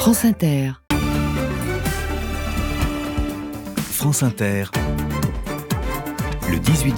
France Inter. France Inter, le 18-20,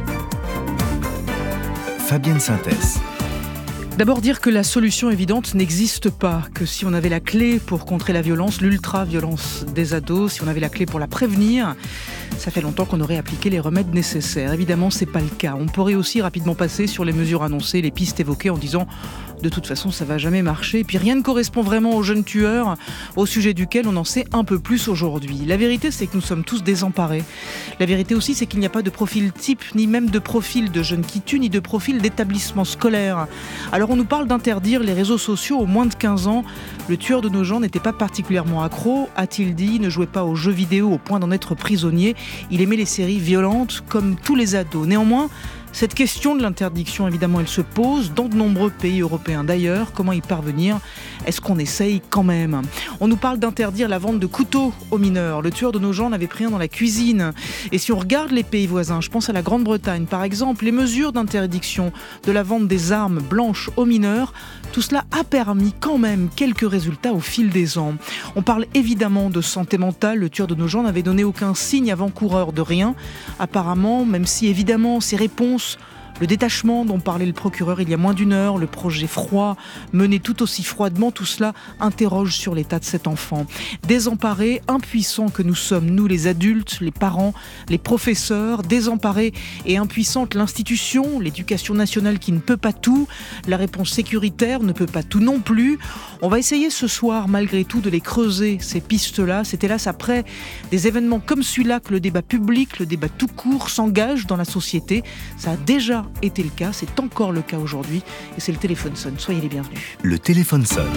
Fabienne Synthès. D'abord dire que la solution évidente n'existe pas, que si on avait la clé pour contrer la violence, l'ultra-violence des ados, si on avait la clé pour la prévenir, ça fait longtemps qu'on aurait appliqué les remèdes nécessaires. Évidemment, c'est pas le cas. On pourrait aussi rapidement passer sur les mesures annoncées, les pistes évoquées en disant de toute façon ça va jamais marcher. Et puis rien ne correspond vraiment aux jeunes tueurs, au sujet duquel on en sait un peu plus aujourd'hui. La vérité, c'est que nous sommes tous désemparés. La vérité aussi, c'est qu'il n'y a pas de profil type, ni même de profil de jeunes qui tuent, ni de profil d'établissement scolaire. Alors on nous parle d'interdire les réseaux sociaux aux moins de 15 ans. Le tueur de nos gens n'était pas particulièrement accro, a-t-il dit, ne jouait pas aux jeux vidéo au point d'en être prisonnier. Il aimait les séries violentes comme tous les ados. Néanmoins, cette question de l'interdiction, évidemment, elle se pose dans de nombreux pays européens d'ailleurs. Comment y parvenir ? Est-ce qu'on essaye quand même ? On nous parle d'interdire la vente de couteaux aux mineurs. Le tueur de nos gens n'avait pris un dans la cuisine. Et si on regarde les pays voisins, je pense à la Grande-Bretagne par exemple, les mesures d'interdiction de la vente des armes blanches aux mineurs, tout cela a permis quand même quelques résultats au fil des ans. On parle évidemment de santé mentale. Le tueur de nos gens n'avait donné aucun signe avant-coureur de rien. Apparemment, même si évidemment ses réponses, le détachement dont parlait le procureur il y a moins d'une heure, le projet froid, mené tout aussi froidement, tout cela interroge sur l'état de cet enfant. Désemparés, impuissants que nous sommes, nous les adultes, les parents, les professeurs, désemparés et impuissantes l'institution, l'éducation nationale qui ne peut pas tout, la réponse sécuritaire ne peut pas tout non plus. On va essayer ce soir malgré tout de les creuser, ces pistes-là. C'est hélas après des événements comme celui-là que le débat public, le débat tout court s'engage dans la société. Ça a déjà été le cas, c'est encore le cas aujourd'hui et c'est le téléphone sonne. Soyez les bienvenus. Le téléphone sonne.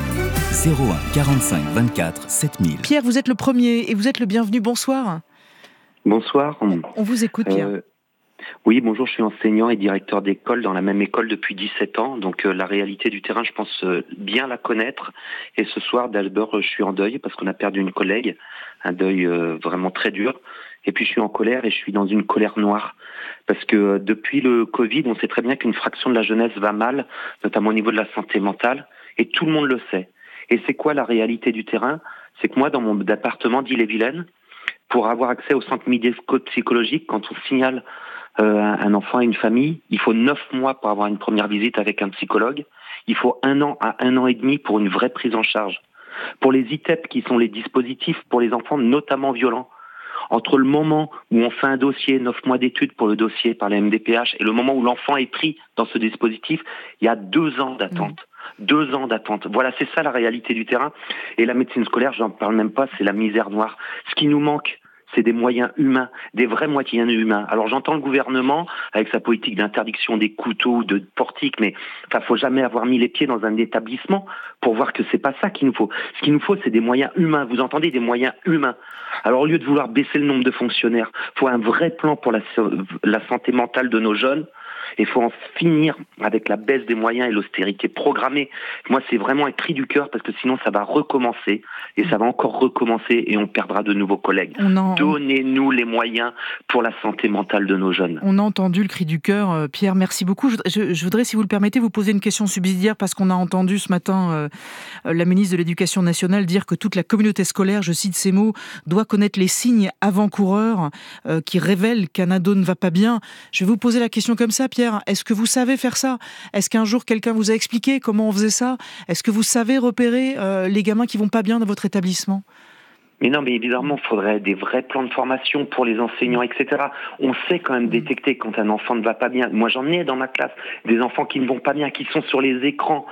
01 45 24 7000. Pierre, vous êtes le premier et vous êtes le bienvenu. Bonsoir. Bonsoir. On vous écoute, Pierre. Oui, bonjour, je suis enseignant et directeur d'école dans la même école depuis 17 ans. Donc la réalité du terrain, je pense bien la connaître. Et ce soir, d'abord, je suis en deuil parce qu'on a perdu une collègue. Un deuil vraiment très dur. Et puis je suis en colère et je suis dans une colère noire. Parce que depuis le Covid, on sait très bien qu'une fraction de la jeunesse va mal, notamment au niveau de la santé mentale. Et tout le monde le sait. Et c'est quoi la réalité du terrain ? C'est que moi, dans mon département d'Ille-et-Vilaine, pour avoir accès au centre médico-psychologique, quand on signale un enfant à une famille, il faut 9 mois pour avoir une première visite avec un psychologue. Il faut 1 an à 1 an et demi pour une vraie prise en charge. Pour les ITEP, qui sont les dispositifs pour les enfants notamment violents, entre le moment où on fait un dossier, 9 mois d'études pour le dossier par la MDPH, et le moment où l'enfant est pris dans ce dispositif, il y a 2 ans d'attente. 2 ans d'attente. Voilà, c'est ça la réalité du terrain. Et la médecine scolaire, j'en parle même pas, c'est la misère noire. Ce qui nous manque, c'est des moyens humains, des vrais moyens humains. Alors j'entends le gouvernement avec sa politique d'interdiction des couteaux, de portiques, mais faut jamais avoir mis les pieds dans un établissement pour voir que c'est pas ça qu'il nous faut. Ce qu'il nous faut, c'est des moyens humains. Vous entendez, des moyens humains. Alors au lieu de vouloir baisser le nombre de fonctionnaires, il faut un vrai plan pour la santé mentale de nos jeunes. Il faut en finir avec la baisse des moyens et l'austérité programmée. Moi, c'est vraiment un cri du cœur parce que sinon, ça va recommencer et ça va encore recommencer et on perdra de nouveaux collègues. Donnez-nous les moyens pour la santé mentale de nos jeunes. On a entendu le cri du cœur. Pierre, merci beaucoup. Je voudrais, si vous le permettez, vous poser une question subsidiaire parce qu'on a entendu ce matin la ministre de l'Éducation nationale dire que toute la communauté scolaire, je cite ces mots, doit connaître les signes avant-coureurs qui révèlent qu'un ado ne va pas bien. Je vais vous poser la question comme ça, Pierre. Est-ce que vous savez faire ça ? Est-ce qu'un jour quelqu'un vous a expliqué comment on faisait ça ? Est-ce que vous savez repérer les gamins qui vont pas bien dans votre établissement ? Mais non, mais évidemment, il faudrait des vrais plans de formation pour les enseignants, etc. On sait quand même détecter quand un enfant ne va pas bien. Moi, j'en ai dans ma classe des enfants qui ne vont pas bien, qui sont sur les écrans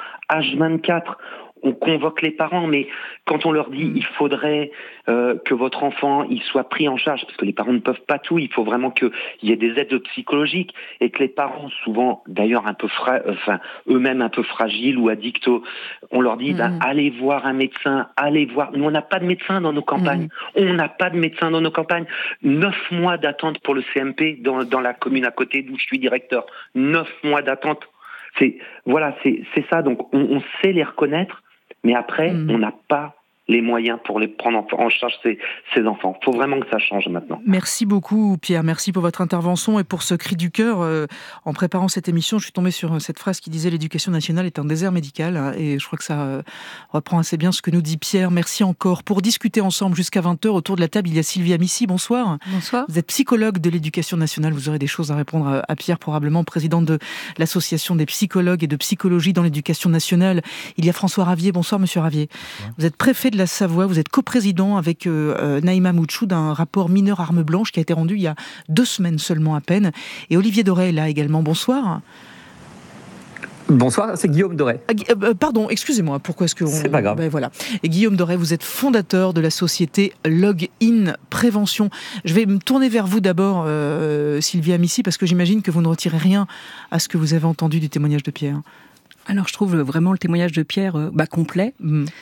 H24. On convoque les parents, mais quand on leur dit il faudrait que votre enfant il soit pris en charge, parce que les parents ne peuvent pas tout, il faut vraiment qu'il y ait des aides psychologiques et que les parents, souvent d'ailleurs un peu eux-mêmes un peu fragiles ou addicts, on leur dit allez voir un médecin, allez voir. Nous on n'a pas de médecin dans nos campagnes, on n'a pas de médecin dans nos campagnes. 9 mois d'attente pour le CMP dans la commune à côté d'où je suis directeur. 9 mois d'attente. C'est ça. Donc on sait les reconnaître. Mais après, on n'a pas les moyens pour les prendre en charge ces enfants. Il faut vraiment que ça change maintenant. Merci beaucoup Pierre, merci pour votre intervention et pour ce cri du cœur. En préparant cette émission, je suis tombée sur cette phrase qui disait « L'éducation nationale est un désert médical » et je crois que ça reprend assez bien ce que nous dit Pierre. Merci encore. Pour discuter ensemble jusqu'à 20h, autour de la table, il y a Sylvie Amici. Bonsoir. Bonsoir. Vous êtes psychologue de l'éducation nationale, vous aurez des choses à répondre à Pierre, probablement présidente de l'association des psychologues et de psychologie dans l'éducation nationale. Il y a François Ravier. Bonsoir Monsieur Ravier. Bonsoir. Vous êtes préfet de la Savoie, vous êtes coprésident avec Naïma Mouchou d'un rapport Mineurs Armes Blanches qui a été rendu il y a 2 semaines seulement à peine. Et Olivier Doré est là également. Bonsoir. Bonsoir, c'est Guillaume Doré. Pardon, excusez-moi, pourquoi est-ce que... C'est pas grave. Voilà. Et Guillaume Doré, vous êtes fondateur de la société Login Prévention. Je vais me tourner vers vous d'abord, Sylvie Amici, parce que j'imagine que vous ne retirez rien à ce que vous avez entendu du témoignage de Pierre. Alors, je trouve vraiment le témoignage de Pierre complet.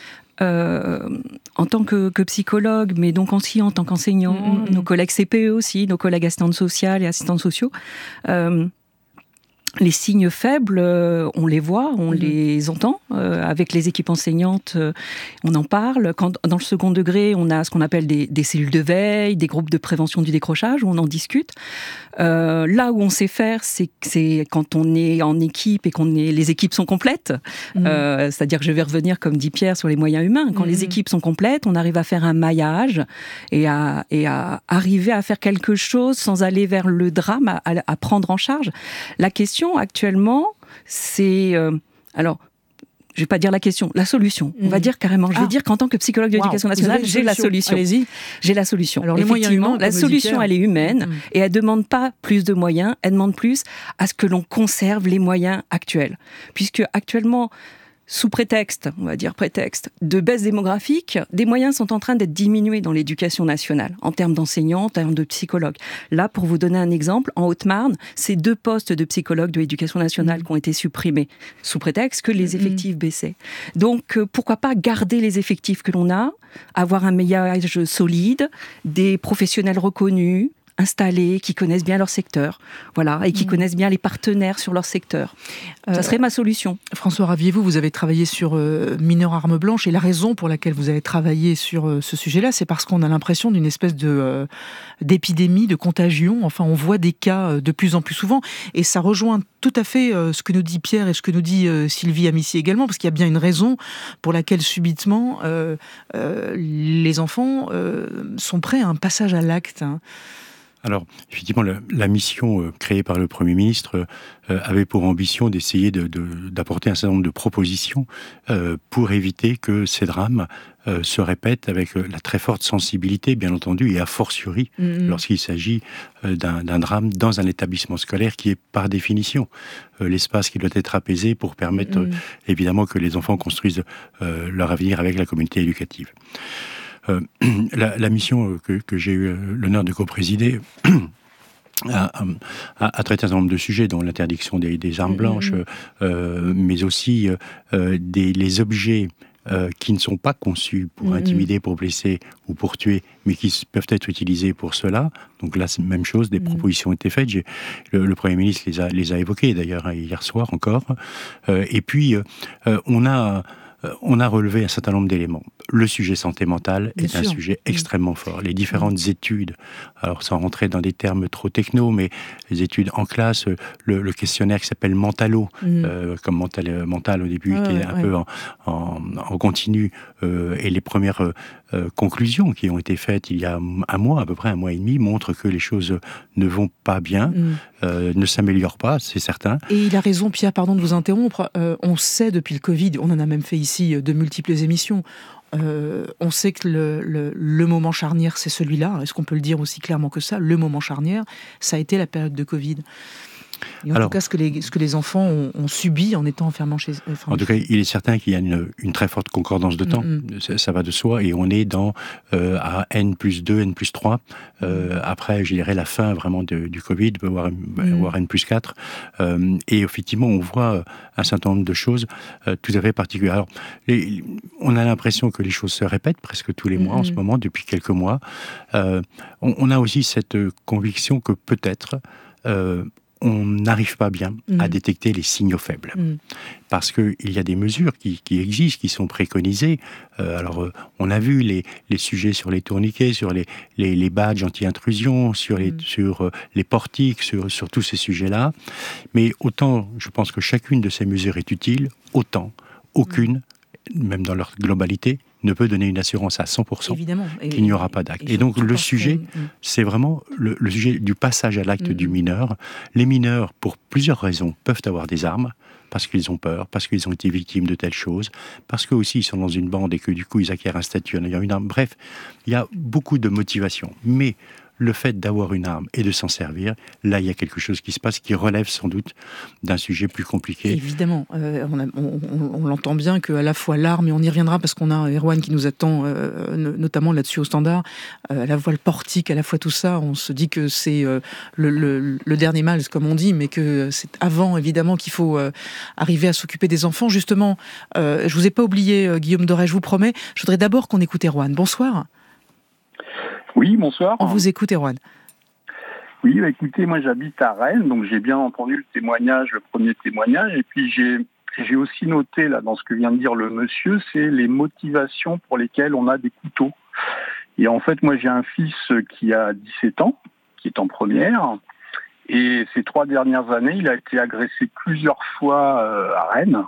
En tant que psychologue, mais donc aussi en tant qu'enseignant, nos collègues CPE aussi, nos collègues assistantes sociales et assistants sociaux, les signes faibles, on les voit, on les entend. Avec les équipes enseignantes, on en parle. Quand, dans le second degré, on a ce qu'on appelle des cellules de veille, des groupes de prévention du décrochage, où on en discute. Là où on sait faire, c'est quand on est en équipe et les équipes sont complètes. C'est-à-dire que je vais revenir, comme dit Pierre, sur les moyens humains. Quand les équipes sont complètes, on arrive à faire un maillage et à arriver à faire quelque chose sans aller vers le drame, à prendre en charge. La question actuellement, c'est... alors, je ne vais pas dire la question, la solution. On va dire carrément. Je vais dire qu'en tant que psychologue de l'éducation nationale, j'ai la solution. Allez-y. J'ai la solution. Alors, les moyens humains, la solution, elle est humaine et elle ne demande pas plus de moyens, elle demande plus à ce que l'on conserve les moyens actuels. Puisque actuellement, sous prétexte de baisse démographique, des moyens sont en train d'être diminués dans l'éducation nationale, en termes d'enseignants, en termes de psychologues. Là, pour vous donner un exemple, en Haute-Marne, c'est 2 postes de psychologues de l'éducation nationale qui ont été supprimés, sous prétexte que les effectifs baissaient. Donc, pourquoi pas garder les effectifs que l'on a, avoir un maillage solide, des professionnels reconnus, installés, qui connaissent bien leur secteur, voilà, et qui connaissent bien les partenaires sur leur secteur. Ça serait ma solution. François Ravier, vous avez travaillé sur Mineurs Armes Blanches, et la raison pour laquelle vous avez travaillé sur ce sujet-là, c'est parce qu'on a l'impression d'une espèce d'épidémie, de contagion. Enfin, on voit des cas de plus en plus souvent, et ça rejoint tout à fait ce que nous dit Pierre et ce que nous dit Sylvie Amici également, parce qu'il y a bien une raison pour laquelle subitement les enfants sont prêts à un passage à l'acte. Alors, effectivement, la mission créée par le Premier ministre avait pour ambition d'essayer d'apporter un certain nombre de propositions pour éviter que ces drames se répètent avec la très forte sensibilité, bien entendu, et a fortiori lorsqu'il s'agit d'un drame dans un établissement scolaire qui est, par définition, l'espace qui doit être apaisé pour permettre, évidemment, que les enfants construisent leur avenir avec la communauté éducative. La mission que j'ai eu l'honneur de coprésider a traité un certain nombre de sujets, dont l'interdiction des armes blanches, mais aussi les objets qui ne sont pas conçus pour intimider, pour blesser ou pour tuer, mais qui peuvent être utilisés pour cela. Donc là, c'est la même chose, des propositions ont été faites. Le Premier ministre les a évoquées, d'ailleurs, hier soir encore. Et puis, on a relevé un certain nombre d'éléments. Le sujet santé mentale est un sujet extrêmement fort. Les différentes études, alors sans rentrer dans des termes trop techno, mais les études en classe, le questionnaire qui s'appelle Mentalo, comme mental au début, qui est un peu en continu, et les premières conclusions qui ont été faites il y a un mois, à peu près 1 mois et demi, montrent que les choses ne vont pas bien, ne s'améliorent pas, c'est certain. Et il a raison, Pierre, pardon de vous interrompre, on sait depuis le Covid, on en a même fait ici de multiples émissions, on sait que le moment charnière, c'est celui-là. Est-ce qu'on peut le dire aussi clairement que ça ? Le moment charnière, ça a été la période de Covid. Et en tout cas, ce que les enfants ont subi en étant enfermés chez eux. En tout cas, il est certain qu'il y a une très forte concordance de temps. Ça va de soi. Et on est à N+2, N+3. Après, je dirais, la fin vraiment du Covid, voire N+4. Et effectivement, on voit un certain nombre de choses tout à fait particulières. Alors, on a l'impression que les choses se répètent presque tous les mois en ce moment, depuis quelques mois. On a aussi cette conviction que peut-être on n'arrive pas bien à détecter les signaux faibles. Parce qu'il y a des mesures qui existent, qui sont préconisées. On a vu les sujets sur les tourniquets, sur les badges anti-intrusion, sur les portiques, sur tous ces sujets-là. Mais autant, je pense que chacune de ces mesures est utile, autant aucune, même dans leur globalité, ne peut donner une assurance à 100% qu'il n'y aura pas d'acte. Et donc le sujet, c'est vraiment le sujet du passage à l'acte du mineur. Les mineurs, pour plusieurs raisons, peuvent avoir des armes, parce qu'ils ont peur, parce qu'ils ont été victimes de telles choses, parce qu'eux aussi ils sont dans une bande et que du coup ils acquièrent un statut en ayant une arme. Bref, il y a beaucoup de motivations. Mais le fait d'avoir une arme et de s'en servir, là, il y a quelque chose qui se passe qui relève sans doute d'un sujet plus compliqué. Évidemment, on l'entend bien qu'à la fois l'arme, et on y reviendra parce qu'on a Erwan qui nous attend, notamment là-dessus au Standard, à la fois le portique, à la fois tout ça, on se dit que c'est le dernier mal, comme on dit, mais que c'est avant, évidemment, qu'il faut arriver à s'occuper des enfants. Justement, je vous ai pas oublié, Guillaume Doré, je vous promets, je voudrais d'abord qu'on écoute Erwan. Bonsoir. Oui, bonsoir. On vous écoute, Erwan. Oui, écoutez, moi j'habite à Rennes, donc j'ai bien entendu le premier témoignage, et puis j'ai aussi noté là dans ce que vient de dire le monsieur, c'est les motivations pour lesquelles on a des couteaux. Et en fait, moi j'ai un fils qui a 17 ans, qui est en première, et ces 3 dernières années, il a été agressé plusieurs fois à Rennes.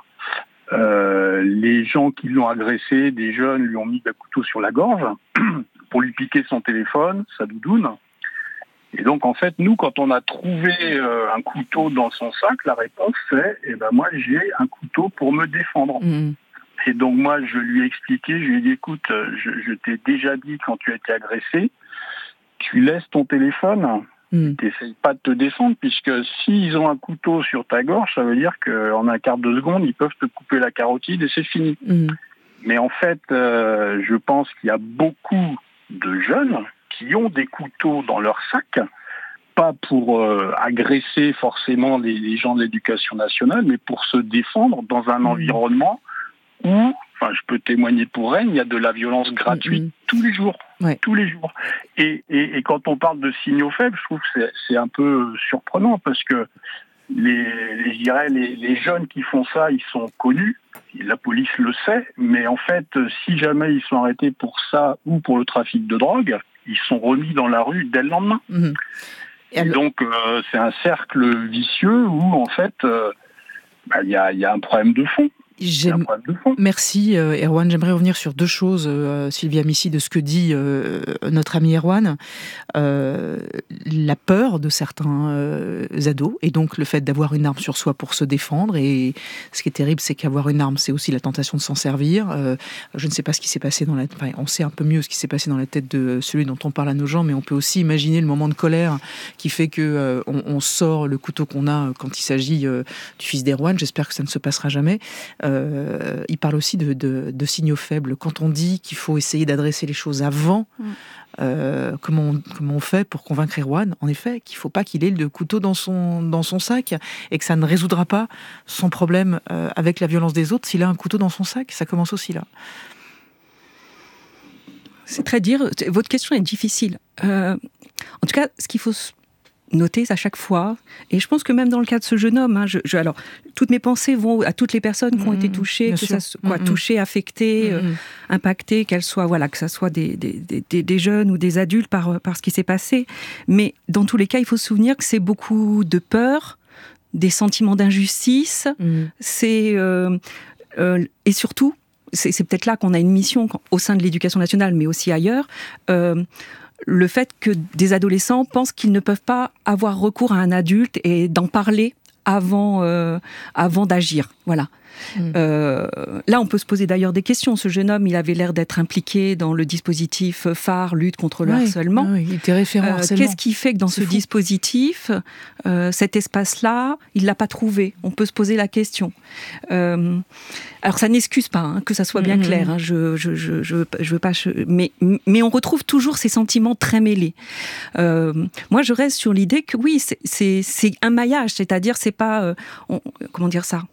Les gens qui l'ont agressé, des jeunes, lui ont mis des couteaux sur la gorge pour lui piquer son téléphone, sa doudoune. Et donc, en fait, nous, quand on a trouvé un couteau dans son sac, la réponse c'est « moi, j'ai un couteau pour me défendre ». Et donc, moi, je lui ai expliqué, je lui ai dit « Écoute, je t'ai déjà dit quand tu as été agressé, tu laisses ton téléphone, t'essayes pas de te défendre, puisque s'ils ont un couteau sur ta gorge, ça veut dire qu'en un quart de seconde, ils peuvent te couper la carotide et c'est fini. » Mais en fait, je pense qu'il y a beaucoup de jeunes qui ont des couteaux dans leur sac, pas pour agresser forcément les gens de l'éducation nationale, mais pour se défendre dans un environnement où, je peux témoigner pour Rennes, il y a de la violence gratuite tous les jours. Ouais. Tous les jours. Et quand on parle de signaux faibles, je trouve que c'est un peu surprenant, parce que les jeunes qui font ça, ils sont connus, la police le sait, mais en fait, si jamais ils sont arrêtés pour ça ou pour le trafic de drogue, ils sont remis dans la rue dès le lendemain. Et donc, c'est un cercle vicieux où, en fait, il y a un problème de fond. Merci Erwan. J'aimerais revenir sur 2 choses, Sylvia Missy, de ce que dit notre ami Erwan. La peur de certains ados, et donc le fait d'avoir une arme sur soi pour se défendre. Et ce qui est terrible, c'est qu'avoir une arme, c'est aussi la tentation de s'en servir. Je ne sais pas ce qui s'est passé on sait un peu mieux ce qui s'est passé dans la tête de celui dont on parle à nos gens, mais on peut aussi imaginer le moment de colère qui fait que on sort le couteau qu'on a quand il s'agit du fils d'Erwan. J'espère que ça ne se passera jamais. Il parle aussi de signaux faibles. Quand on dit qu'il faut essayer d'adresser les choses avant, comment on fait pour convaincre Erwan, en effet, qu'il ne faut pas qu'il ait le couteau dans son sac, et que ça ne résoudra pas son problème avec la violence des autres s'il a un couteau dans son sac. Ça commence aussi là. C'est très dire. Votre question est difficile. En tout cas, ce qu'il faut noter à chaque fois, et je pense que même dans le cas de ce jeune homme, alors toutes mes pensées vont à toutes les personnes qui ont été touchées, touchées, affectées, impactées, que ça soit des jeunes ou des adultes par ce qui s'est passé. Mais dans tous les cas, il faut se souvenir que c'est beaucoup de peur, des sentiments d'injustice, et surtout, c'est peut-être là qu'on a une mission au sein de l'éducation nationale, mais aussi ailleurs, le fait que des adolescents pensent qu'ils ne peuvent pas avoir recours à un adulte et d'en parler avant d'agir. Voilà. Là, on peut se poser d'ailleurs des questions. Ce jeune homme, il avait l'air d'être impliqué dans le dispositif phare, lutte contre le harcèlement. Oui, il était référent harcèlement. Qu'est-ce qui fait que dans ce dispositif, cet espace-là, il ne l'a pas trouvé? On peut se poser la question. Alors, ça n'excuse pas, que ça soit bien clair. Je veux pas. Mais on retrouve toujours ces sentiments très mêlés. Moi, je reste sur l'idée que oui, c'est un maillage, c'est-à-dire c'est pas comment dire ça.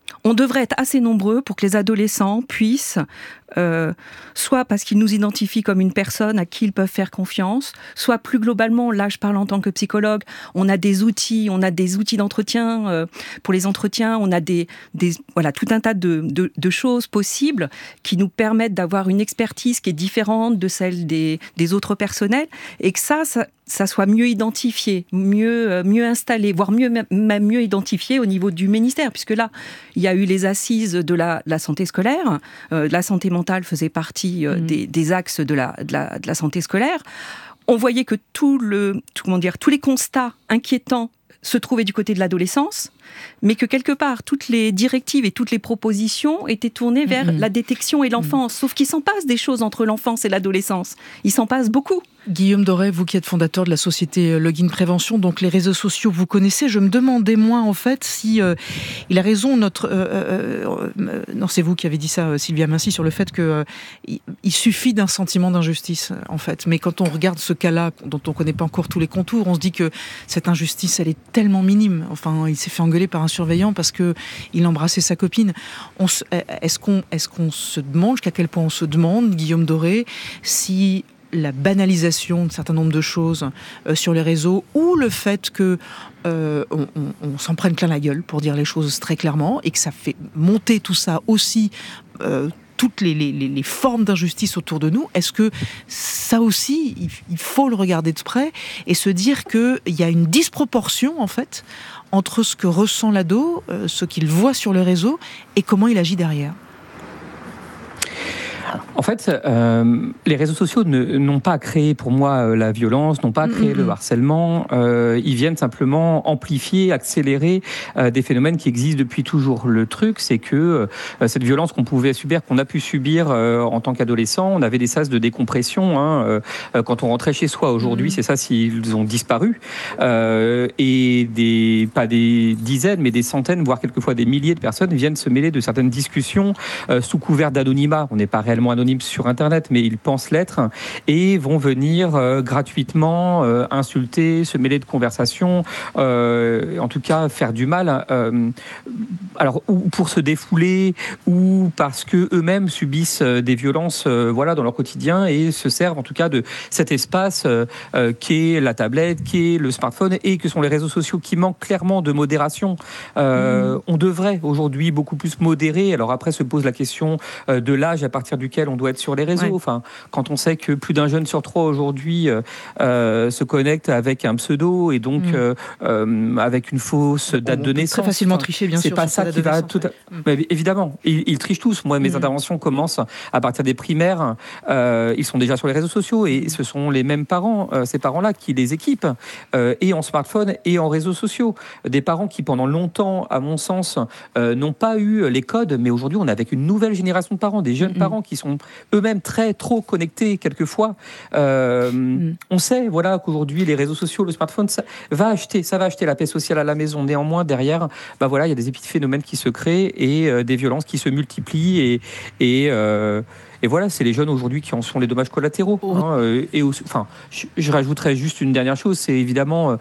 On devrait être assez nombreux pour que les adolescents puissent, soit parce qu'ils nous identifient comme une personne à qui ils peuvent faire confiance, soit plus globalement, là je parle en tant que psychologue, on a des outils d'entretien. Pour les entretiens, on a voilà, tout un tas de choses possibles qui nous permettent d'avoir une expertise qui est différente de celle des autres personnels, et que ça soit mieux identifié, mieux installé, voire même mieux identifié au niveau du ministère, puisque là, il y a eu les assises de la santé scolaire. La santé mentale faisait partie des axes de la santé scolaire. On voyait que tous les constats inquiétants se trouvaient du côté de l'adolescence, mais que quelque part, toutes les directives et toutes les propositions étaient tournées vers la détection et l'enfance. Sauf qu'il s'en passe des choses entre l'enfance et l'adolescence. Il s'en passe beaucoup. Guillaume Doré, vous qui êtes fondateur de la société Login Prévention, donc les réseaux sociaux, vous connaissez. Je me demandais, moi, en fait, si il a raison, non, c'est vous qui avez dit ça, Sylvia Mincy, sur le fait qu'il suffit d'un sentiment d'injustice, en fait. Mais quand on regarde ce cas-là, dont on ne connaît pas encore tous les contours, on se dit que cette injustice, elle est tellement minime. Enfin, il s'est fait engueuler par un surveillant parce qu'il embrassait sa copine. Est-ce qu'on se demande, jusqu'à quel point on se demande, Guillaume Doré, si la banalisation d'un certain nombre de choses sur les réseaux, ou le fait que on s'en prenne plein la gueule, pour dire les choses très clairement, et que ça fait monter tout ça aussi, toutes les formes d'injustice autour de nous, est-ce que ça aussi, il faut le regarder de près et se dire qu'il y a une disproportion, en fait, entre ce que ressent l'ado, ce qu'il voit sur le réseau, et comment il agit derrière? En fait, les réseaux sociaux n'ont pas créé pour moi la violence, n'ont pas créé le harcèlement. Ils viennent simplement amplifier, accélérer des phénomènes qui existent depuis toujours. Le truc, c'est que cette violence qu'on a pu subir en tant qu'adolescent, on avait des sas de décompression quand on rentrait chez soi. Aujourd'hui, ces sas, ils ont disparu. Et pas des dizaines, mais des centaines, voire quelquefois des milliers de personnes viennent se mêler de certaines discussions sous couvert d'anonymat. On n'est pas réellement anonymes sur Internet, mais ils pensent l'être, et vont venir gratuitement insulter, se mêler de conversations, en tout cas faire du mal, alors ou pour se défouler, ou parce que eux-mêmes subissent des violences dans leur quotidien, et se servent en tout cas de cet espace qu'est la tablette, qu'est le smartphone, et que sont les réseaux sociaux, qui manquent clairement de modération. On devrait aujourd'hui beaucoup plus modérer. Alors après se pose la question de l'âge à partir duquel on doit être sur les réseaux. Ouais. Enfin, quand on sait que plus d'un jeune sur trois aujourd'hui se connecte avec un pseudo, et donc avec une fausse date de naissance. Très facilement tricher, bien sûr. C'est pas ça qui va tout. Mais évidemment, ils trichent tous. Moi, mes interventions commencent à partir des primaires. Ils sont déjà sur les réseaux sociaux, et ce sont les mêmes parents, ces parents-là, qui les équipent, et en smartphone et en réseaux sociaux. Des parents qui, pendant longtemps, à mon sens, n'ont pas eu les codes, mais aujourd'hui, on est avec une nouvelle génération de parents, des jeunes parents qui sont eux-mêmes trop connectés quelquefois. On sait qu'aujourd'hui, les réseaux sociaux, le smartphone, ça va acheter la paix sociale à la maison. Néanmoins, derrière, il y a des épiphénomènes qui se créent, et des violences qui se multiplient, et voilà, c'est les jeunes aujourd'hui qui en sont les dommages collatéraux. Je rajouterais juste une dernière chose, c'est évidemment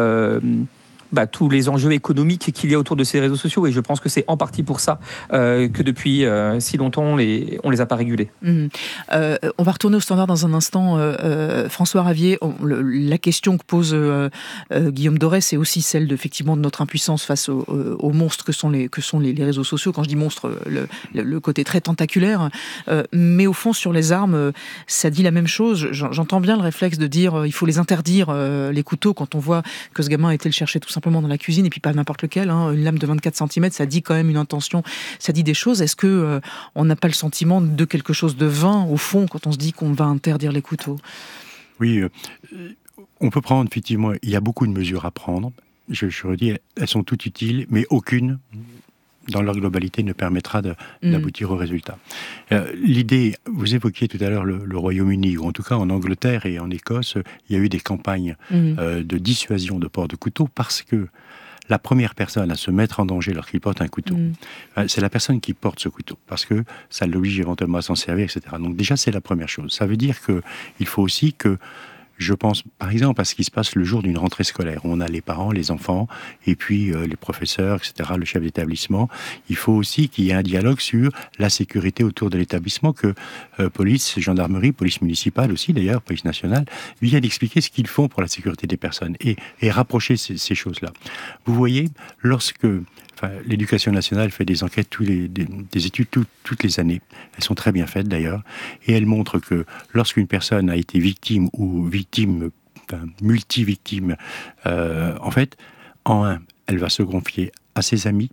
tous les enjeux économiques qu'il y a autour de ces réseaux sociaux, et je pense que c'est en partie pour ça que depuis si longtemps on les a pas régulés. On va retourner au standard dans un instant. François Ravier, la question que pose Guillaume Doré, c'est aussi celle effectivement de notre impuissance face aux monstres que sont les réseaux sociaux. Quand je dis monstre, le côté très tentaculaire, mais au fond sur les armes, ça dit la même chose. J'entends bien le réflexe de dire il faut les interdire, les couteaux, quand on voit que ce gamin a été le chercher tout simplement dans la cuisine, et puis pas n'importe lequel, une lame de 24 cm, ça dit quand même une intention, ça dit des choses. Est-ce que on n'a pas le sentiment de quelque chose de vain, au fond, quand on se dit qu'on va interdire les couteaux? Oui, on peut prendre, effectivement, il y a beaucoup de mesures à prendre. Je redis, elles sont toutes utiles, mais aucune, dans leur globalité, ne permettra d'aboutir au résultat. L'idée, vous évoquiez tout à l'heure le Royaume-Uni, ou en tout cas en Angleterre et en Écosse, il y a eu des campagnes de dissuasion de port de couteau, parce que la première personne à se mettre en danger lorsqu'il porte un couteau, c'est la personne qui porte ce couteau, parce que ça l'oblige éventuellement à s'en servir, etc. Donc déjà, c'est la première chose. Ça veut dire qu'il faut aussi que Je pense par exemple à ce qui se passe le jour d'une rentrée scolaire. On a les parents, les enfants, et puis les professeurs, etc., le chef d'établissement. Il faut aussi qu'il y ait un dialogue sur la sécurité autour de l'établissement, que police, gendarmerie, police municipale aussi d'ailleurs, police nationale, viennent expliquer ce qu'ils font pour la sécurité des personnes et rapprocher ces choses-là. Vous voyez, lorsque l'éducation nationale fait des enquêtes, des études toutes les années, elles sont très bien faites d'ailleurs, et elles montrent que lorsqu'une personne a été victime ou multivictime, en fait, elle va se confier à ses amis,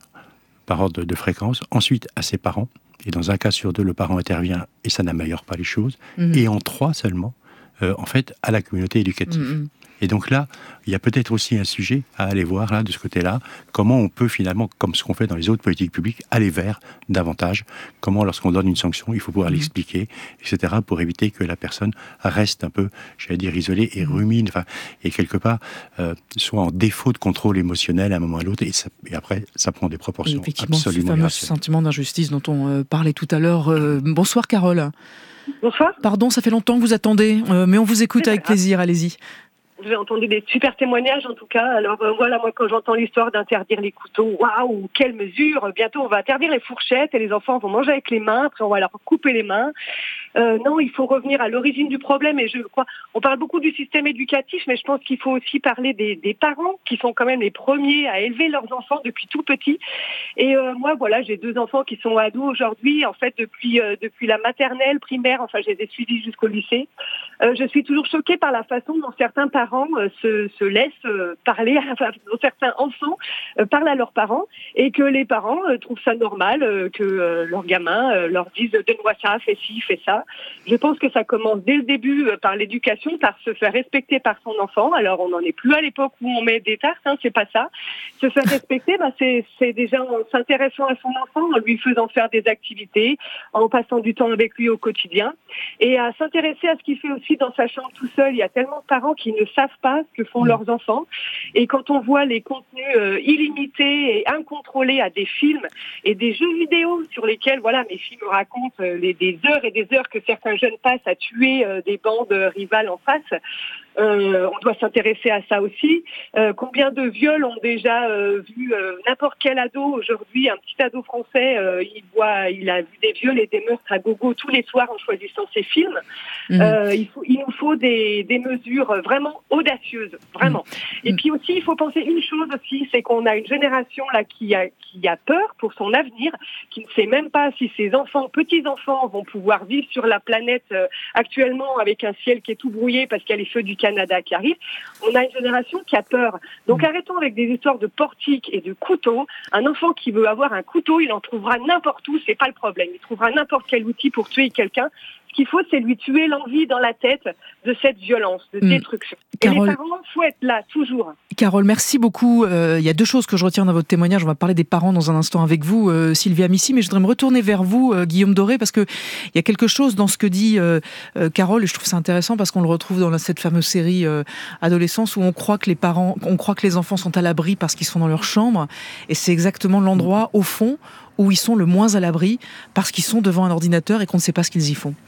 par ordre de fréquence, ensuite à ses parents, et dans un cas sur 2, le parent intervient et ça n'améliore pas les choses, et en 3 seulement, en fait, à la communauté éducative. Et donc là, il y a peut-être aussi un sujet à aller voir là, de ce côté-là, comment on peut finalement, comme ce qu'on fait dans les autres politiques publiques, aller vers davantage, comment lorsqu'on donne une sanction, il faut pouvoir l'expliquer, etc., pour éviter que la personne reste un peu, j'allais dire, isolée et rumine, et quelque part, soit en défaut de contrôle émotionnel à un moment ou à l'autre, et après, ça prend des proportions effectivement, absolument ce fameux sentiment d'injustice dont on parlait tout à l'heure. Bonsoir Carole. Bonsoir. Pardon, ça fait longtemps que vous attendez, mais on vous écoute avec plaisir, allez-y. J'ai entendu des super témoignages en tout cas. Alors voilà, moi quand j'entends l'histoire d'interdire les couteaux, waouh, quelle mesure! Bientôt on va interdire les fourchettes et les enfants vont manger avec les mains, après on va leur couper les mains. Non, il faut revenir à l'origine du problème et je crois, on parle beaucoup du système éducatif, mais je pense qu'il faut aussi parler des parents qui sont quand même les premiers à élever leurs enfants depuis tout petit. Et moi voilà, j'ai 2 enfants qui sont ados aujourd'hui, en fait depuis la maternelle, primaire, enfin je les ai suivis jusqu'au lycée. Je suis toujours choquée par la façon dont certains parents se laissent parler, dont certains enfants parlent à leurs parents et que les parents trouvent ça normal que leurs gamins leur disent « donne-moi ça, fais ci, fais ça ». Je pense que ça commence dès le début par l'éducation, par se faire respecter par son enfant. Alors on n'en est plus à l'époque où on met des tartes, c'est pas ça. Se faire respecter, c'est déjà en s'intéressant à son enfant, en lui faisant faire des activités, en passant du temps avec lui au quotidien et à s'intéresser à ce qu'il fait aussi dans sa chambre tout seul. Il y a tellement de parents qui ne savent pas ce que font leurs enfants. Et quand on voit les contenus illimités et incontrôlés à des films et des jeux vidéo sur lesquels, voilà, mes filles me racontent des heures et des heures que certains jeunes passent à tuer des bandes rivales en face, on doit s'intéresser à ça aussi. Combien de viols ont déjà vu n'importe quel ado aujourd'hui, un petit ado français, il a vu des viols et des meurtres à gogo tous les soirs en choisissant ses films. Il nous faut des mesures vraiment audacieuses, vraiment. Et puis aussi, il faut penser une chose aussi, c'est qu'on a une génération là qui a peur pour son avenir, qui ne sait même pas si ses enfants, petits-enfants vont pouvoir vivre sur la planète actuellement avec un ciel qui est tout brouillé parce qu'il y a les feux du Canada qui arrivent. On a une génération qui a peur. Donc arrêtons avec des histoires de portiques et de couteaux. Un enfant qui veut avoir un couteau, il en trouvera n'importe où, c'est pas le problème. Il trouvera n'importe quel outil pour tuer quelqu'un. Ce qu'il faut, c'est lui tuer l'envie dans la tête de cette violence, de destruction. Carole, et les parents, il faut être là, toujours. Carole, merci beaucoup. Il y a 2 choses que je retiens dans votre témoignage. On va parler des parents dans un instant avec vous, Sylvia Missy, mais je voudrais me retourner vers vous, Guillaume Doré, parce qu'il y a quelque chose dans ce que dit Carole, et je trouve ça intéressant parce qu'on le retrouve dans cette fameuse série Adolescence où on croit que les enfants sont à l'abri parce qu'ils sont dans leur chambre, et c'est exactement l'endroit, au fond, où ils sont le moins à l'abri parce qu'ils sont devant un ordinateur et qu'on ne sait pas ce qu'ils y font.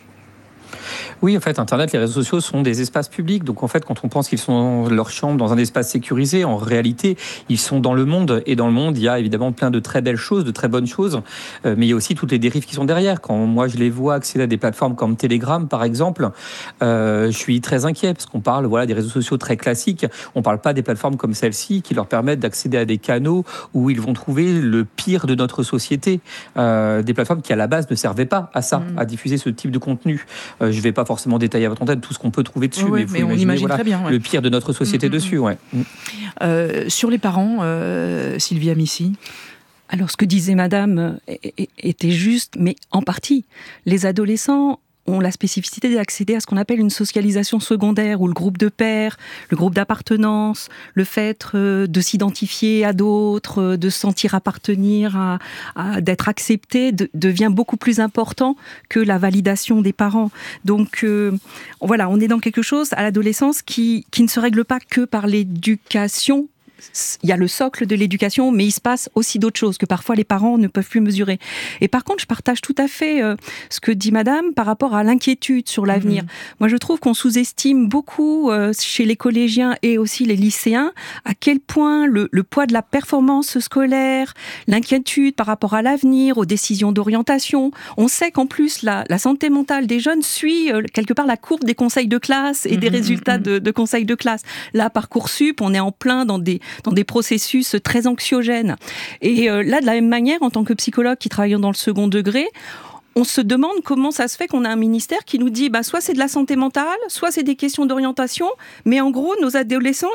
Oui, en fait, Internet, les réseaux sociaux sont des espaces publics. Donc, en fait, quand on pense qu'ils sont dans leur chambre, dans un espace sécurisé, en réalité, ils sont dans le monde. Et dans le monde, il y a évidemment plein de très belles choses, de très bonnes choses. Mais il y a aussi toutes les dérives qui sont derrière. Quand moi, je les vois accéder à des plateformes comme Telegram, par exemple, je suis très inquiet parce qu'on parle des réseaux sociaux très classiques. On ne parle pas des plateformes comme celle-ci qui leur permettent d'accéder à des canaux où ils vont trouver le pire de notre société. Des plateformes qui, à la base, ne servaient pas à ça, à diffuser ce type de contenu. Je ne vais pas forcément détailler à votre antenne tout ce qu'on peut trouver dessus, mais on imagine très bien le pire de notre société dessus. Sur les parents, Sylvia Missy. Alors, ce que disait Madame était juste, mais en partie. Les adolescents ont la spécificité d'accéder à ce qu'on appelle une socialisation secondaire, où le groupe de pairs, le groupe d'appartenance, le fait de s'identifier à d'autres, de se sentir appartenir, d'être accepté, devient beaucoup plus important que la validation des parents. Donc voilà, on est dans quelque chose à l'adolescence qui ne se règle pas que par l'éducation il y a le socle de l'éducation, mais il se passe aussi d'autres choses que parfois les parents ne peuvent plus mesurer. Et par contre, je partage tout à fait ce que dit Madame par rapport à l'inquiétude sur l'avenir. Moi, je trouve qu'on sous-estime beaucoup chez les collégiens et aussi les lycéens à quel point le poids de la performance scolaire, l'inquiétude par rapport à l'avenir, aux décisions d'orientation. On sait qu'en plus, la santé mentale des jeunes suit quelque part la courbe des conseils de classe et des résultats de conseils de classe. Là, Parcoursup, on est en plein dans des processus très anxiogènes. Et là, de la même manière, en tant que psychologue qui travaille dans le second degré, on se demande comment ça se fait qu'on a un ministère qui nous dit soit c'est de la santé mentale, soit c'est des questions d'orientation, mais en gros, nos adolescents,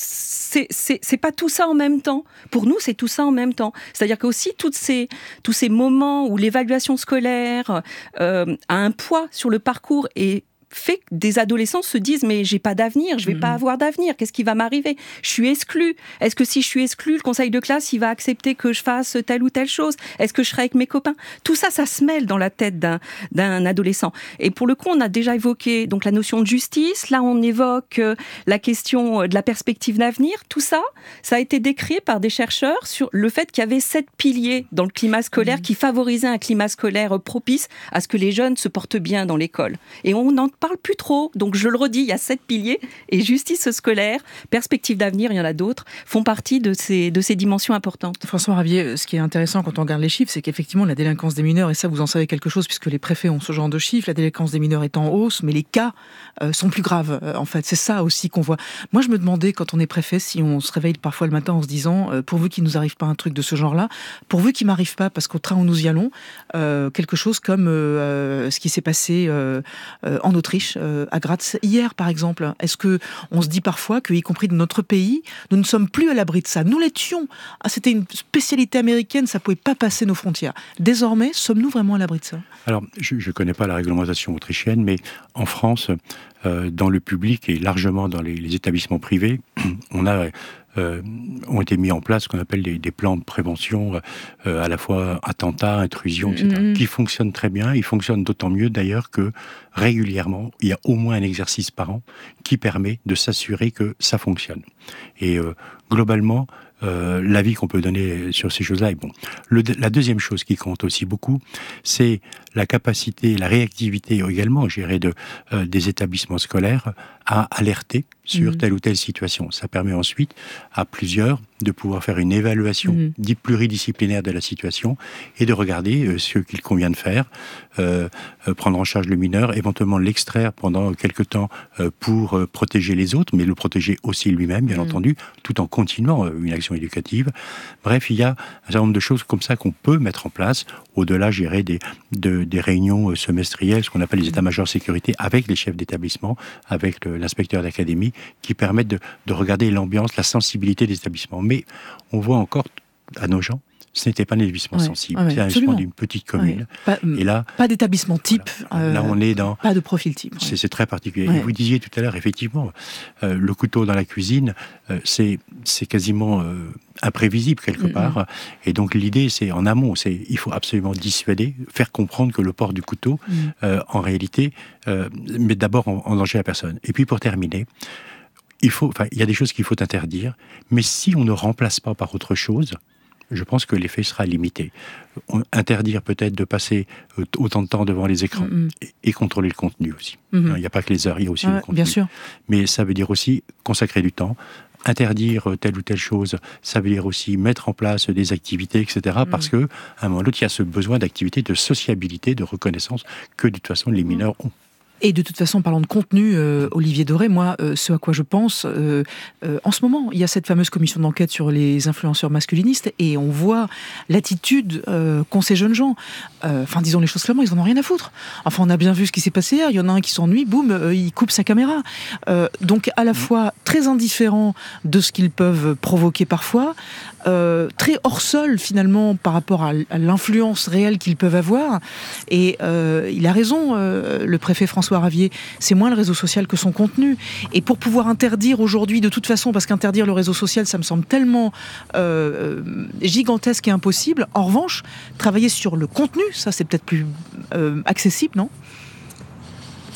c'est pas tout ça en même temps. Pour nous, c'est tout ça en même temps. C'est-à-dire qu'aussi, tous ces moments où l'évaluation scolaire a un poids sur le parcours et fait que des adolescents se disent mais j'ai pas d'avenir, je vais pas avoir d'avenir, qu'est-ce qui va m'arriver ? Je suis exclu. Est-ce que si je suis exclu, le conseil de classe il va accepter que je fasse telle ou telle chose ? Est-ce que je serai avec mes copains ? Tout ça, ça se mêle dans la tête d'un adolescent. Et pour le coup, on a déjà évoqué donc la notion de justice. Là, on évoque la question de la perspective d'avenir. Tout ça, ça a été décrit par des chercheurs sur le fait qu'il y avait 7 piliers dans le climat scolaire qui favorisaient un climat scolaire propice à ce que les jeunes se portent bien dans l'école. Et on n'en parle plus trop. Donc je le redis, il y a 7 piliers et justice scolaire, perspective d'avenir, il y en a d'autres, font partie de ces dimensions importantes. François Ravier, ce qui est intéressant quand on regarde les chiffres, c'est qu'effectivement la délinquance des mineurs, et ça vous en savez quelque chose puisque les préfets ont ce genre de chiffres, la délinquance des mineurs est en hausse, mais les cas sont plus graves en fait. C'est ça aussi qu'on voit. Moi je me demandais quand on est préfet si on se réveille parfois le matin en se disant pourvu qu'il nous arrive pas un truc de ce genre-là, pourvu qu'il m'arrive pas parce qu'au train où nous y allons, quelque chose comme ce qui s'est passé en Autriche, à Graz hier par exemple. Est-ce que on se dit parfois que, y compris dans notre pays, nous ne sommes plus à l'abri de ça. Nous l'étions. C'était une spécialité américaine, ça pouvait pas passer nos frontières. Désormais, sommes-nous vraiment à l'abri de ça ? Alors, je ne connais pas la réglementation autrichienne, mais en France, dans le public et largement dans les établissements privés, ont été mis en place ce qu'on appelle des plans de prévention, à la fois attentats, intrusions, etc., qui fonctionnent très bien. Ils fonctionnent d'autant mieux d'ailleurs que régulièrement, il y a au moins un exercice par an qui permet de s'assurer que ça fonctionne. Et globalement, l'avis qu'on peut donner sur ces choses-là est bon. La deuxième chose qui compte aussi beaucoup, c'est la capacité, la réactivité également, je dirais, des établissements scolaires à alerter sur telle ou telle situation. Ça permet ensuite à plusieurs de pouvoir faire une évaluation dite pluridisciplinaire de la situation et de regarder ce qu'il convient de faire, prendre en charge le mineur, éventuellement l'extraire pendant quelques temps pour protéger les autres, mais le protéger aussi lui-même, bien entendu, tout en continuant une action éducative. Bref, il y a un certain nombre de choses comme ça qu'on peut mettre en place, au-delà, je dirais, des réunions semestrielles, ce qu'on appelle les états-majors sécurité, avec les chefs d'établissement, avec l'inspecteur d'académie, qui permettent de regarder l'ambiance, la sensibilité des établissements. Mais on voit encore à nos gens, ce n'était pas un établissement sensible. C'est un établissement d'une petite commune. Et là, pas d'établissement type. Voilà. Là, on est dans... Pas de profil type. C'est très particulier. Et vous disiez tout à l'heure, effectivement, le couteau dans la cuisine, c'est quasiment imprévisible quelque part. Et donc, l'idée, c'est en amont, il faut absolument dissuader, faire comprendre que le port du couteau, en réalité, met d'abord en danger la personne. Et puis, pour terminer, il y a des choses qu'il faut interdire, mais si on ne remplace pas par autre chose, je pense que l'effet sera limité. Interdire peut-être de passer autant de temps devant les écrans et contrôler le contenu aussi. Il n'y a pas que les heures, il y a aussi le contenu. Bien sûr. Mais ça veut dire aussi consacrer du temps. Interdire telle ou telle chose, ça veut dire aussi mettre en place des activités, etc. Parce qu'à un moment ou l'autre, il y a ce besoin d'activité, de sociabilité, de reconnaissance que de toute façon les mineurs ont. Et de toute façon, parlant de contenu, Olivier Doré, moi, ce à quoi je pense, en ce moment, il y a cette fameuse commission d'enquête sur les influenceurs masculinistes et on voit l'attitude qu'ont ces jeunes gens. Enfin, disons les choses clairement, ils en ont rien à foutre. Enfin, on a bien vu ce qui s'est passé hier, il y en a un qui s'ennuie, boum, il coupe sa caméra. Donc, à la fois très indifférent de ce qu'ils peuvent provoquer parfois, très hors sol finalement par rapport à l'influence réelle qu'ils peuvent avoir. Et il a raison, le préfet François Ravier, c'est moins le réseau social que son contenu. Et pour pouvoir interdire aujourd'hui, de toute façon, parce qu'interdire le réseau social, ça me semble tellement gigantesque et impossible. En revanche, travailler sur le contenu, ça c'est peut-être plus accessible, non ?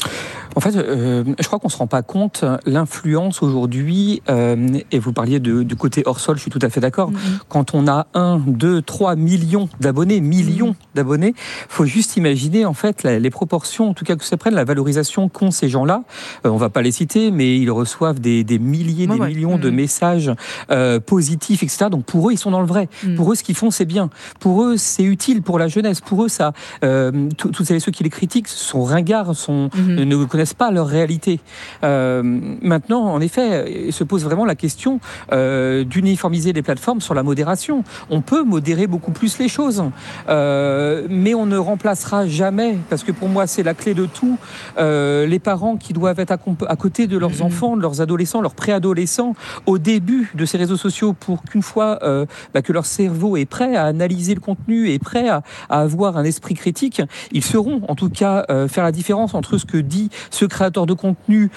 En fait, je crois qu'on ne se rend pas compte l'influence aujourd'hui, et vous parliez du côté hors sol, je suis tout à fait d'accord, quand on a 1, 2, 3 millions d'abonnés, il faut juste imaginer en fait les proportions, en tout cas que ça prenne, la valorisation qu'ont ces gens-là. On ne va pas les citer, mais ils reçoivent des milliers, des millions de messages positifs, etc. Donc pour eux, ils sont dans le vrai. Pour eux, ce qu'ils font, c'est bien. Pour eux, c'est utile pour la jeunesse. Pour eux, ça, tous ceux qui les critiquent sont ringards, ne connaissent pas leur réalité. Maintenant, en effet, il se pose vraiment la question d'uniformiser les plateformes sur la modération. On peut modérer beaucoup plus les choses, mais on ne remplacera jamais, parce que pour moi, c'est la clé de tout, les parents qui doivent être à côté de leurs enfants, de leurs adolescents, leurs préadolescents, au début de ces réseaux sociaux, pour qu'une fois que leur cerveau est prêt à analyser le contenu, est prêt à avoir un esprit critique, ils sauront en tout cas faire la différence entre ce que dit ce créateur de contenu,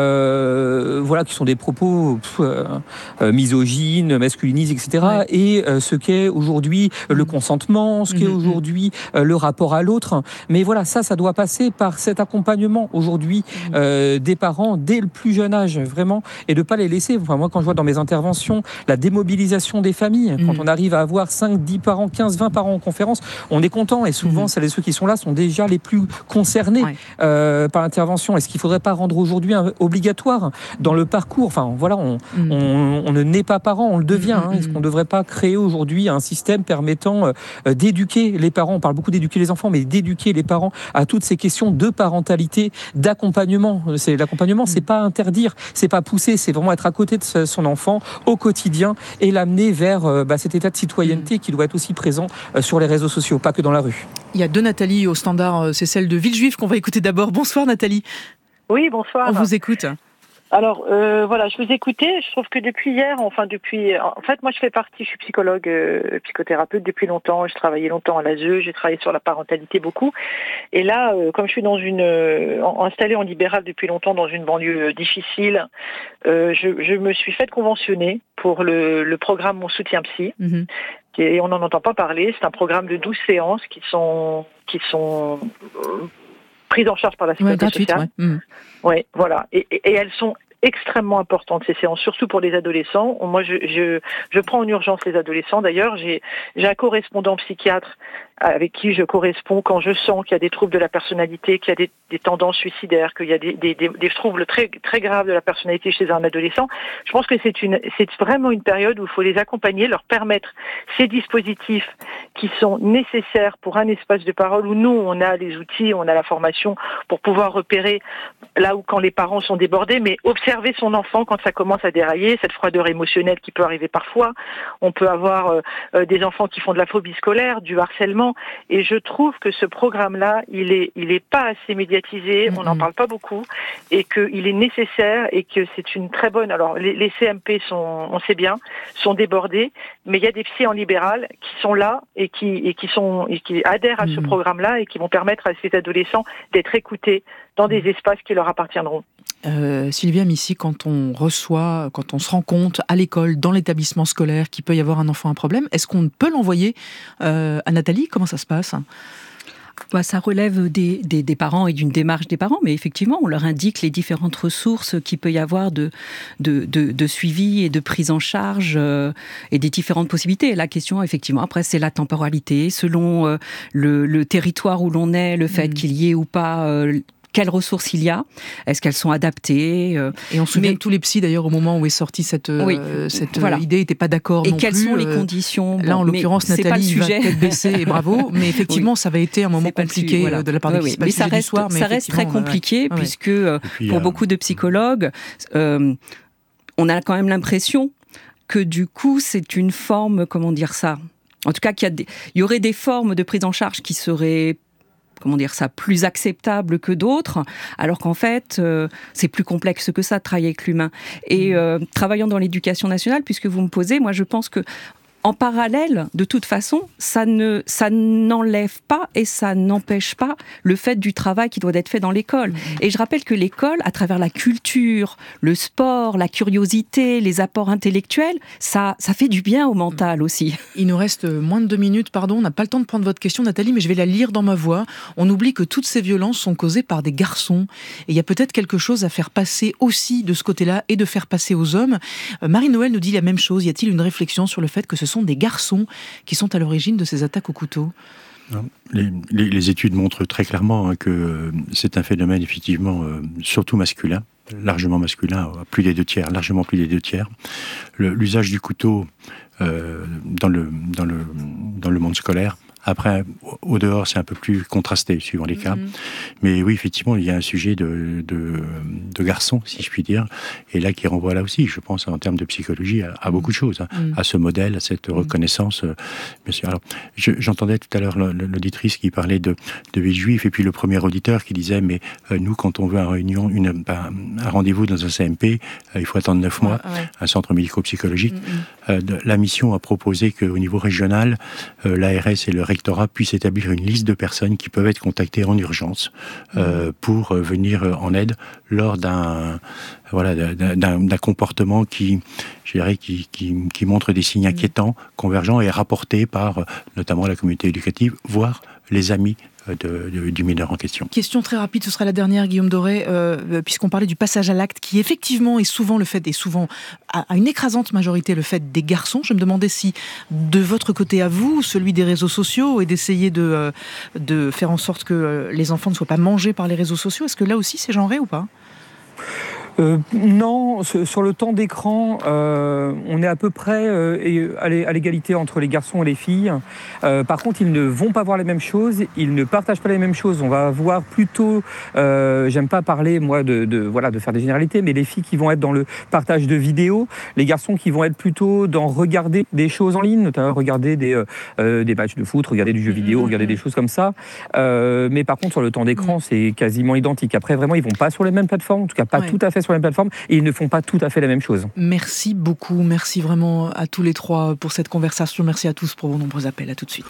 qui sont des propos misogynes, masculinistes, etc., et ce qu'est aujourd'hui le consentement, ce qu'est aujourd'hui le rapport à l'autre. Mais voilà, ça doit passer par cet accompagnement aujourd'hui des parents dès le plus jeune âge, vraiment, et de ne pas les laisser. Enfin, moi, quand je vois dans mes interventions la démobilisation des familles, quand on arrive à avoir 5, 10 parents, 15, 20 parents en conférence, on est content, et souvent, celles et ceux qui sont là sont déjà les plus concernés par l'intervention. Est-ce qu'il ne faudrait pas rendre aujourd'hui obligatoire dans le parcours? Enfin, voilà, on ne naît pas parent, on le devient. Est-ce qu'on ne devrait pas créer aujourd'hui un système permettant d'éduquer les parents? On parle beaucoup d'éduquer les enfants, mais d'éduquer les parents à toutes ces questions de parentalité, d'accompagnement. L'accompagnement, c'est pas interdire, c'est pas pousser, c'est vraiment être à côté de son enfant au quotidien et l'amener vers cet état de citoyenneté qui doit être aussi présent sur les réseaux sociaux, pas que dans la rue. Il y a 2 Nathalie au standard, c'est celle de Villejuif qu'on va écouter d'abord. Bonsoir Nathalie. Oui, bonsoir. On vous écoute. Alors je vous écoutais, je trouve que depuis hier, en fait moi je suis psychologue, psychothérapeute depuis longtemps, j'ai travaillé longtemps à l'ASE, j'ai travaillé sur la parentalité beaucoup, et là comme je suis installée en libéral depuis longtemps dans une banlieue difficile, je me suis faite conventionner pour le programme Mon Soutien Psy. Et on n'en entend pas parler, c'est un programme de 12 séances qui sont prises en charge par la sécurité sociale. Ouais, voilà. Et elles sont extrêmement importantes, ces séances, surtout pour les adolescents. Moi, je prends en urgence les adolescents. D'ailleurs, j'ai un correspondant psychiatre avec qui je corresponds quand je sens qu'il y a des troubles de la personnalité, qu'il y a des tendances suicidaires, qu'il y a des troubles très, très graves de la personnalité chez un adolescent. Je pense que c'est vraiment une période où il faut les accompagner, leur permettre ces dispositifs qui sont nécessaires pour un espace de parole où nous, on a les outils, on a la formation pour pouvoir repérer là où quand les parents sont débordés, mais observer son enfant quand ça commence à dérailler, cette froideur émotionnelle qui peut arriver parfois. On peut avoir des enfants qui font de la phobie scolaire, du harcèlement. Et je trouve que ce programme-là, il est pas assez médiatisé, on n'en parle pas beaucoup, et qu'il est nécessaire et que c'est une très bonne. Alors les CMP on sait bien, sont débordés, mais il y a des psys en libéral qui sont là et qui adhèrent à ce programme-là et qui vont permettre à ces adolescents d'être écoutés dans des espaces qui leur appartiendront. Sylvia Missy, quand on se rend compte à l'école, dans l'établissement scolaire, qu'il peut y avoir un enfant un problème, est-ce qu'on peut l'envoyer à Nathalie? Comment ça se passe? Ça relève des parents et d'une démarche des parents, mais effectivement, on leur indique les différentes ressources qu'il peut y avoir de suivi et de prise en charge et des différentes possibilités. La question, effectivement, après, c'est la temporalité, selon le territoire où l'on est, le fait qu'il y ait ou pas... quelles ressources il y a? Est-ce qu'elles sont adaptées? Et on se souvient que tous les psys, d'ailleurs, au moment où est sortie cette idée, n'étaient pas d'accord non plus. Et quelles sont les conditions? Là, en l'occurrence, Nathalie va tête baissée et bravo. Mais effectivement, ça avait été un moment compliqué de la part des psys. Mais ça reste très compliqué, puisque pour beaucoup de psychologues, on a quand même l'impression que du coup, c'est une forme, comment dire ça? En tout cas, il y aurait des formes de prise en charge qui seraient plus acceptable que d'autres, alors qu'en fait, c'est plus complexe que ça de travailler avec l'humain. Et travaillant dans l'éducation nationale, puisque vous me posez, moi je pense que en parallèle, de toute façon, ça n'enlève pas et ça n'empêche pas le fait du travail qui doit être fait dans l'école. Et je rappelle que l'école, à travers la culture, le sport, la curiosité, les apports intellectuels, ça fait du bien au mental aussi. Il nous reste moins de 2 minutes, pardon, on n'a pas le temps de prendre votre question, Nathalie, mais je vais la lire dans ma voix. On oublie que toutes ces violences sont causées par des garçons. Et il y a peut-être quelque chose à faire passer aussi de ce côté-là et de faire passer aux hommes. Marie-Noël nous dit la même chose. Y a-t-il une réflexion sur le fait que ce sont des garçons qui sont à l'origine de ces attaques au couteau ? Les études montrent très clairement que c'est un phénomène effectivement surtout masculin, largement masculin, plus des 2/3, largement plus des 2/3. L'usage du couteau dans le monde scolaire. Après, au dehors, c'est un peu plus contrasté, suivant les cas. Mais oui, effectivement, il y a un sujet de garçon, si je puis dire, et là, qui renvoie là aussi, je pense, en termes de psychologie, à beaucoup de choses, à ce modèle, à cette reconnaissance. Bien sûr. Alors, j'entendais tout à l'heure l'auditrice qui parlait de vie juive, et puis le premier auditeur qui disait, mais nous, quand on veut un rendez-vous dans un CMP, il faut attendre 9 mois, un centre médico-psychologique. La mission a proposé qu'au niveau régional, l'ARS et le rectorat puissent établir une liste de personnes qui peuvent être contactées en urgence pour venir en aide lors d'un comportement qui montre des signes inquiétants, convergents et rapportés par notamment la communauté éducative, voire les amis du mineur en question. Question très rapide, ce sera la dernière, Guillaume Doré, puisqu'on parlait du passage à l'acte, qui effectivement est souvent à une écrasante majorité le fait des garçons. Je me demandais si, de votre côté à vous, celui des réseaux sociaux, et d'essayer de faire en sorte que les enfants ne soient pas mangés par les réseaux sociaux, est-ce que là aussi c'est genré ou pas ? Non, sur le temps d'écran, on est à peu près à l'égalité entre les garçons et les filles. Par contre, ils ne vont pas voir les mêmes choses, ils ne partagent pas les mêmes choses. On va voir plutôt, j'aime pas parler moi de faire des généralités, mais les filles qui vont être dans le partage de vidéos, les garçons qui vont être plutôt dans regarder des choses en ligne, notamment regarder des matchs de foot, regarder du jeu vidéo, regarder des choses comme ça. Mais par contre, sur le temps d'écran, c'est quasiment identique. Après, vraiment, ils vont pas sur les mêmes plateformes, en tout cas pas tout à fait sur les mêmes plateformes, et ils ne font pas tout à fait la même chose. Merci beaucoup, merci vraiment à tous les trois pour cette conversation, merci à tous pour vos nombreux appels, à tout de suite.